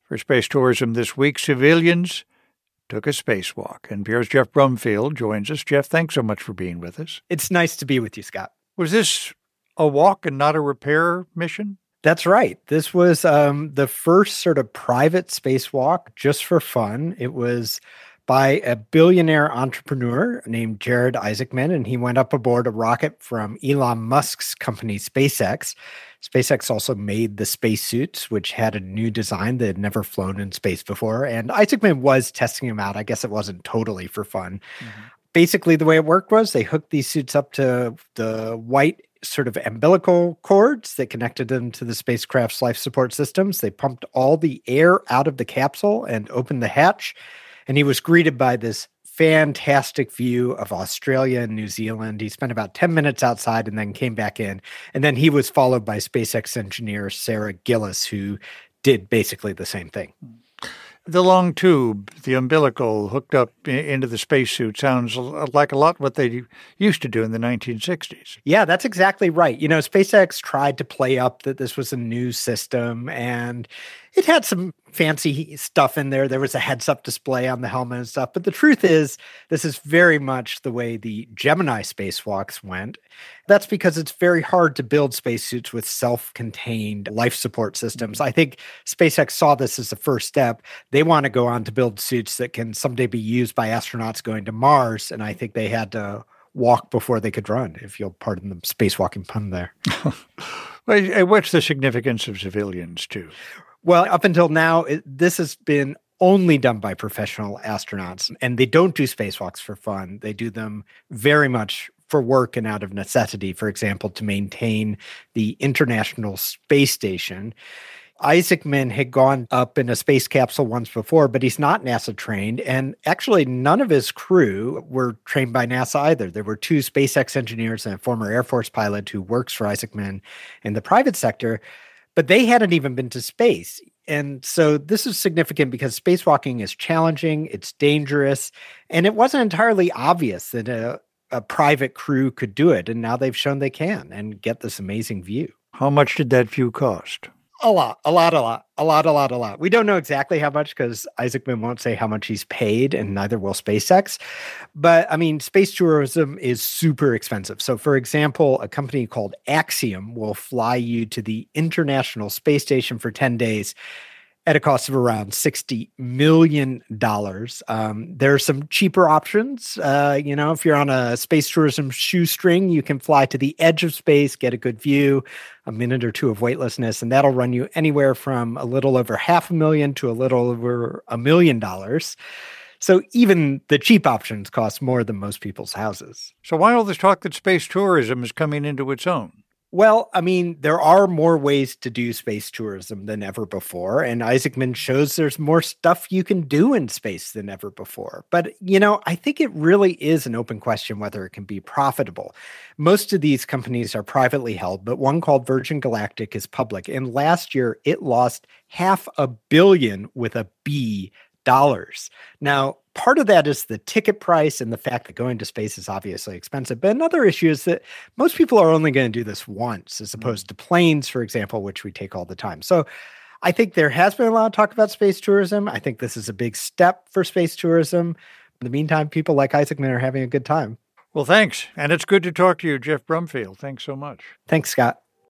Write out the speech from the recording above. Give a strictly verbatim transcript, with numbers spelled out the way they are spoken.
For space tourism this week, civilians took a spacewalk. N P R's Jeff Brumfield joins us. Jeff, thanks so much for being with us. It's nice to be with you, Scott. Was this a walk and not a repair mission? That's right. This was um, the first sort of private spacewalk just for fun. It was by a billionaire entrepreneur named Jared Isaacman, and he went up aboard a rocket from Elon Musk's company, SpaceX. SpaceX also made the spacesuits, which had a new design that had never flown in space before, and Isaacman was testing them out. I guess it wasn't totally for fun. Mm-hmm. Basically, the way it worked was they hooked these suits up to the white sort of umbilical cords that connected them to the spacecraft's life support systems. They pumped all the air out of the capsule and opened the hatch. And he was greeted by this fantastic view of Australia and New Zealand. He spent about ten minutes outside and then came back in. And then he was followed by SpaceX engineer Sarah Gillis, who did basically the same thing. The long tube, the umbilical hooked up into the spacesuit sounds like a lot what they used to do in the nineteen sixties. Yeah, that's exactly right. You know, SpaceX tried to play up that this was a new system, and it had some fancy stuff in there. There was a heads-up display on the helmet and stuff. But the truth is, this is very much the way the Gemini spacewalks went. That's because it's very hard to build spacesuits with self-contained life support systems. I think SpaceX saw this as the first step. They want to go on to build suits that can someday be used by astronauts going to Mars. And I think they had to walk before they could run, if you'll pardon the spacewalking pun there. What's the significance of civilians, too? Well, up until now, it, this has been only done by professional astronauts, and they don't do spacewalks for fun. They do them very much for work and out of necessity, for example, to maintain the International Space Station. Isaacman had gone up in a space capsule once before, but he's not NASA trained. And actually, none of his crew were trained by NASA either. There were two SpaceX engineers and a former Air Force pilot who works for Isaacman in the private sector, but they hadn't even been to space. And so this is significant because spacewalking is challenging, it's dangerous, and it wasn't entirely obvious that a, a private crew could do it. And now they've shown they can and get this amazing view. How much did that view cost? A lot, a lot, a lot, a lot, a lot, a lot. We don't know exactly how much because Isaacman won't say how much he's paid, and neither will SpaceX. But I mean, space tourism is super expensive. So for example, a company called Axiom will fly you to the International Space Station for ten days at a cost of around sixty million dollars. Um, there are some cheaper options. Uh, you know, if you're on a space tourism shoestring, you can fly to the edge of space, get a good view, a minute or two of weightlessness, and that'll run you anywhere from a little over half a million to a little over a million dollars. So even the cheap options cost more than most people's houses. So why all this talk that space tourism is coming into its own? Well, I mean, there are more ways to do space tourism than ever before, and Isaacman shows there's more stuff you can do in space than ever before. But, you know, I think it really is an open question whether it can be profitable. Most of these companies are privately held, but one called Virgin Galactic is public, and last year it lost half a billion with a B dollars. Now, part of that is the ticket price and the fact that going to space is obviously expensive. But another issue is that most people are only going to do this once, as opposed to planes, for example, which we take all the time. So I think there has been a lot of talk about space tourism. I think this is a big step for space tourism. In the meantime, people like Isaacman are having a good time. Well, thanks. And it's good to talk to you, Jeff Brumfield. Thanks so much. Thanks, Scott.